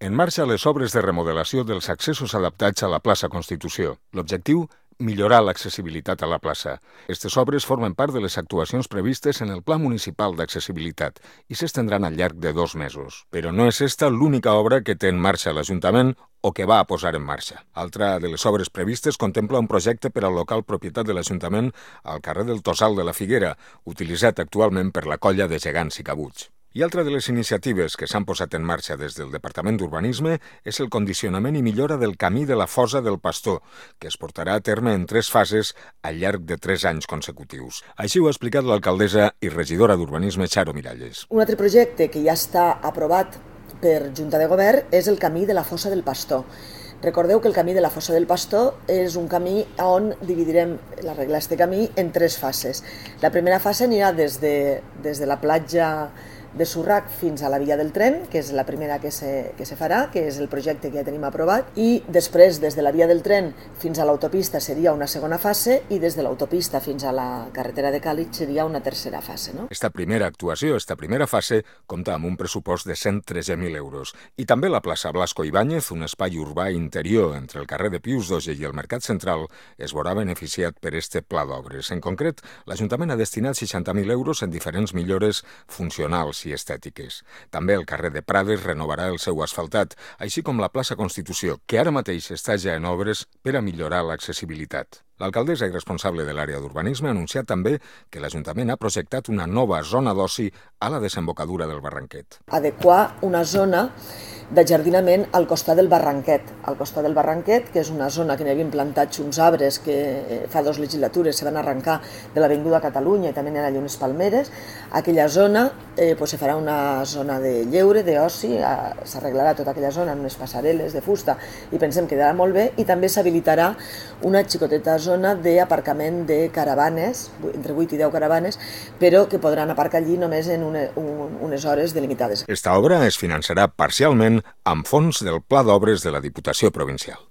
En marxa les obres de remodelació dels accessos adaptats a la plaça Constitució. L'objectiu, millorar l'accessibilitat a la plaça. Aquestes obres formen part de les actuacions previstes en el Pla Municipal d'Accessibilitat i s'estendran al llarg de 2 mesos. Però no és esta l'única obra que té en marxa l'Ajuntament o que va a posar en marxa. Altra de les obres previstes contempla un projecte per al local propietat de l'Ajuntament al carrer del Tossal de la Figuera, utilitzat actualment per la colla de gegants i cabuts. I altra de les iniciatives que s'han posat en marxa des del Departament d'Urbanisme és el condicionament i millora del camí de la Fossa del Pastor, que es portarà a terme en 3 fases al llarg de 3 anys consecutius. Així ho ha explicat l'alcaldessa i regidora d'Urbanisme, Charo Miralles. Un altre projecte que ja està aprovat per Junta de Govern és el camí de la Fossa del Pastor. Recordeu que el camí de la Fossa del Pastor és un camí on dividirem l'arreglar este camí en 3 fases. La primera fase anirà des de la platja de Surrac fins a la via del tren, que és la primera que se farà, que és el projecte que ja tenim aprovat, i després des de la via del tren fins a l'autopista seria una segona fase i des de l'autopista fins a la carretera de Càlig seria una tercera fase. No? Esta primera actuació, esta primera fase, compta amb un pressupost de 113.000 euros. I també la plaça Blasco Ibáñez, un espai urbà interior entre el carrer de Pius Doge i el Mercat Central, es veurà beneficiat per este pla d'obres. En concret, l'Ajuntament ha destinat 60.000 euros en diferents millores funcionals i estètiques. També el carrer de Prades renovarà el seu asfaltat, així com la plaça Constitució, que ara mateix està ja en obres per a millorar l'accessibilitat. L'alcaldessa i responsable de l'àrea d'urbanisme ha anunciat també que l'Ajuntament ha projectat una nova zona d'oci a la desembocadura del Barranquet. Adequar una zona d'ajardinament al costat del Barranquet. Al costat del Barranquet, que és una zona que n'hi havien plantats uns arbres que fa 2 legislatures se van arrencar de l'Avinguda Catalunya i també n'hi ha allà unes palmeres. Aquella zona se farà una zona de lleure, d'oci, s'arreglarà tota aquella zona en unes passarel·les de fusta i pensem que quedarà molt bé, i també s'habilitarà una xicoteta zona d'aparcament de caravanes, entre 8 i 10 caravanes, però que podran aparcar allí només en unes hores delimitades. Esta obra es finançarà parcialment amb fons del Pla d'Obres de la Diputació Provincial.